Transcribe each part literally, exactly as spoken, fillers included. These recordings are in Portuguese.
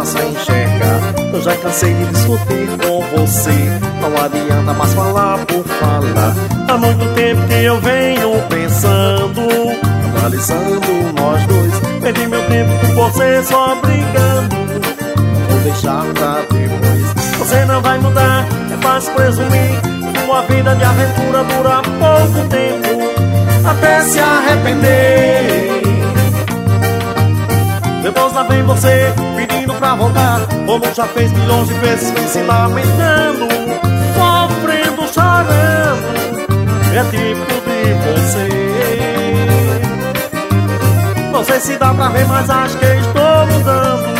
faça enxergar. Eu já cansei de discutir com você, não adianta mais falar por falar. Há muito tempo que eu venho pensando, analisando nós dois. Perdi meu tempo com você só brigando, vou deixar pra depois. Você não vai mudar, é fácil presumir. Uma vida de aventura dura pouco tempo, até se arrepender. Depois lá vem você pedindo pra voltar, como já fez milhões de vezes, vem se lamentando, sofrendo, chorando. É típico de você. Não sei se dá pra ver, mas acho que estou mudando.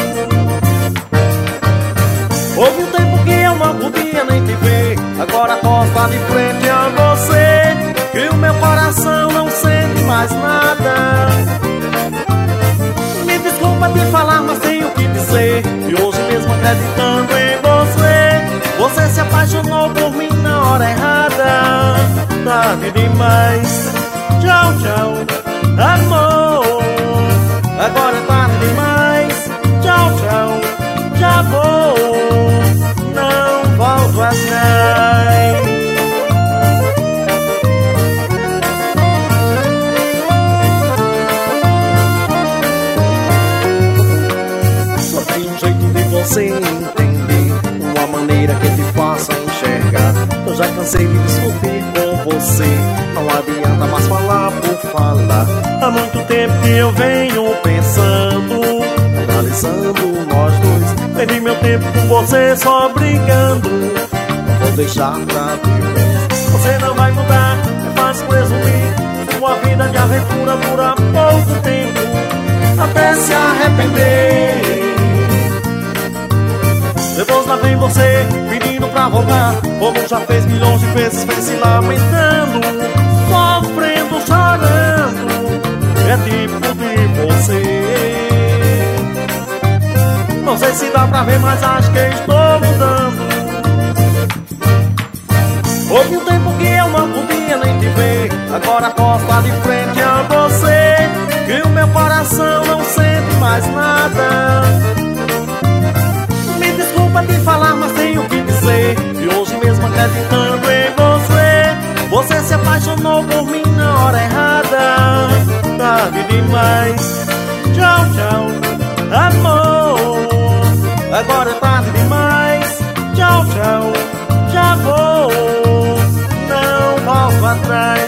Houve um tempo que eu não podia nem te ver, agora posso estar de frente a você, que o meu coração não sente mais nada. Me desculpa te falar, mas tenho que dizer, e hoje mesmo acreditando em você, você se apaixonou por mim na hora errada. Tarde demais, tchau, tchau, amor. Agora é tarde demais, tchau, tchau, já vou, não volto atrás. Só tem um jeito de você entender, uma maneira que te faça enxergar. Eu já cansei de discutir com você, não adianta mais falar por falar. Há muito tempo que eu venho pensando, analisando nós dois. Perdi meu tempo com você só brigando, não vou deixar pra depois. Você não vai mudar, é fácil presumir. Uma vida de aventura dura pouco tempo, até se arrepender. Depois lá vem você pedindo pra voltar, como já fez milhões de vezes, vem se lamentando, sofrendo, chorando. É típico de você. Não sei se dá pra ver, mas acho que estou mudando. Houve um tempo que eu não podia nem te ver, agora posso estar de frente a você, que o meu coração não sente mais nada. Me desculpa te falar, mas tenho que dizer, e hoje mesmo acreditando em você, você se apaixonou por mim na hora errada. Tarde demais, tchau, tchau, amor. Agora é tarde demais, tchau, tchau, já vou, não volto atrás.